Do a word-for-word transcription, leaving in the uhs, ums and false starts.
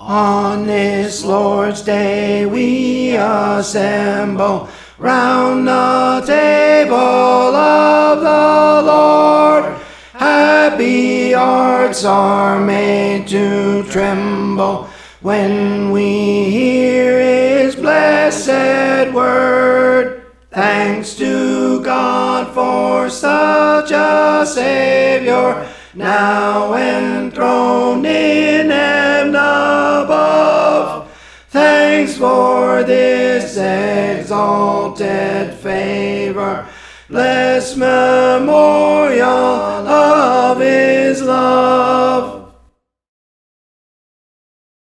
On this Lord's Day we assemble round the table of the Lord. Happy hearts are made to tremble when we hear His blessed word. Thanks to God for such a Savior, now enthroned in heaven above. Thanks for this exalted favor, blessed memorial of His love.